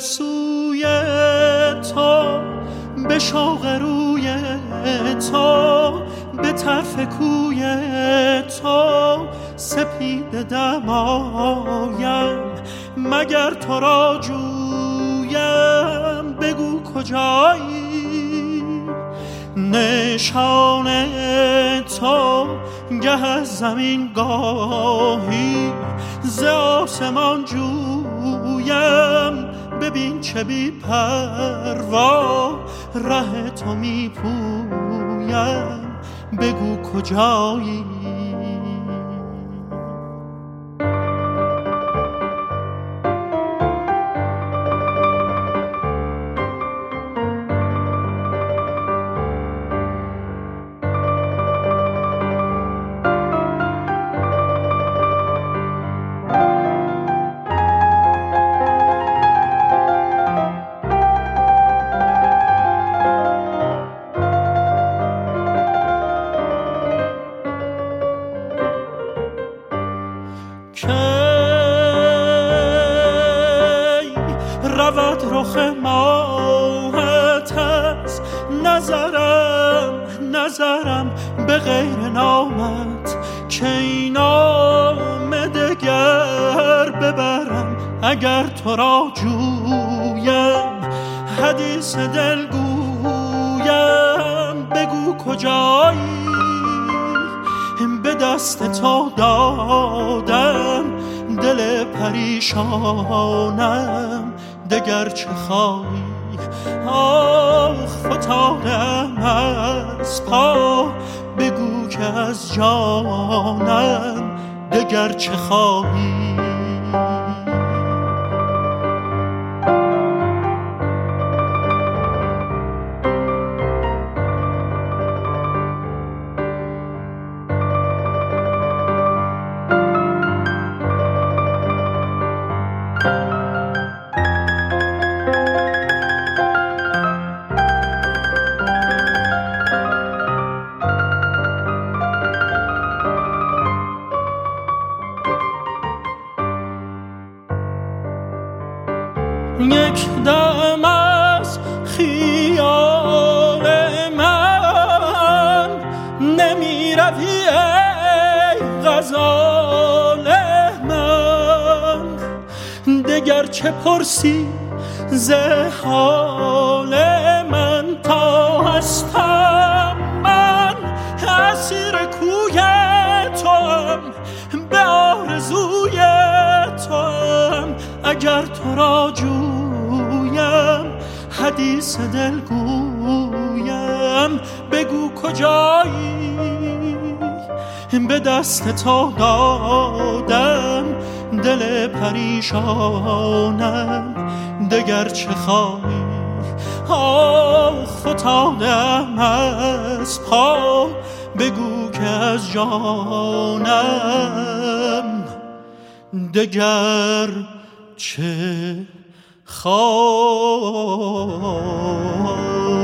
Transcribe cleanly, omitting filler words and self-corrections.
سوی تو، به شوق روی تو، به طرف کوی تو سپیده دمایم. مگر تو را جویم بگو کجایی؟ نشان تو گه از زمین گاهی ز آسمان جویم. ببین چه بی پروا ره تو می پویم، بگو کجایی؟ رود رخ ماهت از نظرم به غیر نامت، که این نام دگر ببرم اگر تو را جویم. حدیث دل گویم بگو کجایی؟ به دست تو دادم دل پریشانم، دگر چه خواهی؟ آخ فتادم از پا، بگو که از جانم دگر چه خواهی؟ یک دم از خیال من نمی روی ای غزال من، دگر چه پرسی ز حال من؟ تا هستم من اسیر کوی توام، به آرزوی توام. اگر تو را جویم حدیث دل گویم، بگو کجایی؟ به دست تو دادم دل پریشانم، دگر چه خواهی؟ آخ فتادم از پا، بگو که از جانم دگر چه خواهی؟